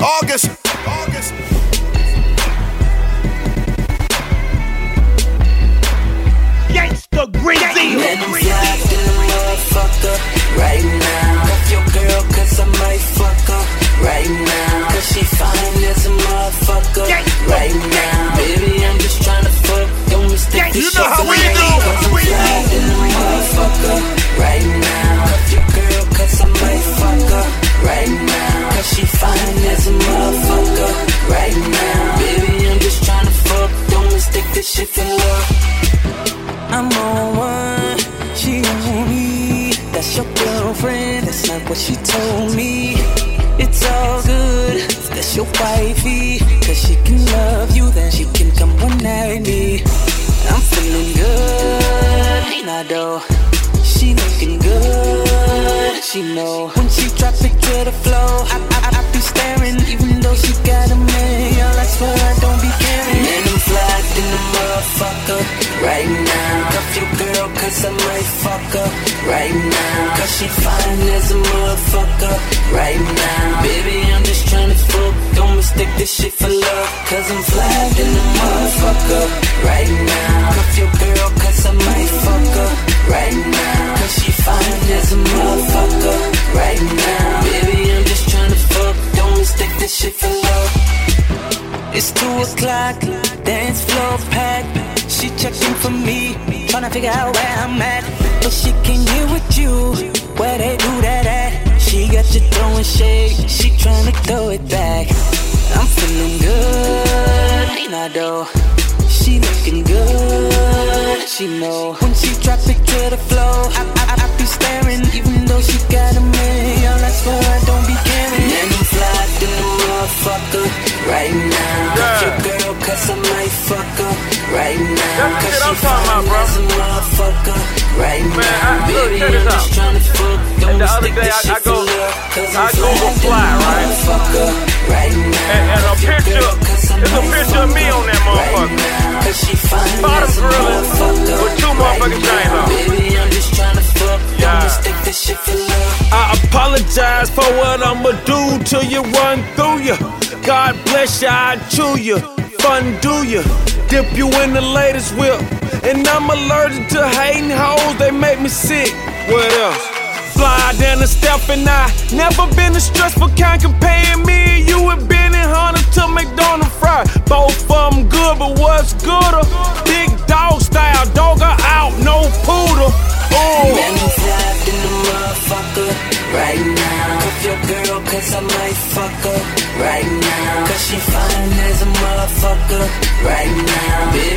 August. Gangsta Greasy. Let them fly in the motherfucker right now. Cuff your girl cause I might fuck her right now. Cause she fine as a motherfucker right now. Baby, I'm just tryna fuck. Don't mistake this shit for me. Cause I'm fly in the motherfucker right now. Cuff your girl cause I might fuck her right now. Cause she fine as a motherfucker right now. Baby, I'm just tryna fuck. Don't mistake this shit for love. I'm on one, she on me. That's your girlfriend, that's not what she told me. It's all good, that's your wifey. Cause she can love you, then she can come one night me. I'm feeling good, now though. She looking good, she know. When she drop it to the floor, I be staring. Even though she got a man, y'all, I swear I don't be caring. Man, I'm fly in the motherfucker right now. Cuff your girl cause I might fuck her right now. Cause she fine as a motherfucker right now. Baby, I'm just tryna fuck. Don't mistake this shit for love. Cause I'm fly in the motherfucker right now. Cuff your girl cause I might fuck her right now. Cause she fine as a motherfucker right now. Baby, I'm just tryna fuck. Don't mistake this shit for love. It's 2 o'clock, dance floor packed. She checking for me, tryna figure out where I'm at. But she can hear with you, where they do that at. She got you throwing shade, she tryna throw it back. I'm feeling good, now though. She looking good, she know. When she drop it to the floor, I be staring. Even though she got a man, y'all, I swear I don't be caring. And I'm fly in the motherfucker right now. Cuff your girl cause I might fuck her right now. Cause she fine as a motherfucker right now. Baby, I'm just tryna fuck. Don't mistake this shit for love. Cause I'm fly in the motherfucker right now. And a picture, there's a picture of me on that motherfucker. Cause she fine Bottom as a grilling motherfucker with 2 motherfucking chains on. Baby, I'm just tryna fuck. Don't mistake this shit for love. I apologize for what I'ma do till you run through you. God bless you, I chew you, fun do you, dip you in the latest whip. And I'm allergic to hating hoes, they make me sick. What else? Fly down the step and I never been a stressful kind. Comparing me and you have been in Hunter to McDonald's fry. Both of them good, but what's gooder? Big dog style, dog are out, no poodle. Ooh. Man, I'm fly in the motherfucker right now. Cuff your girl cause I might fuck her right now. Cause she fine as a motherfucker right now. Baby,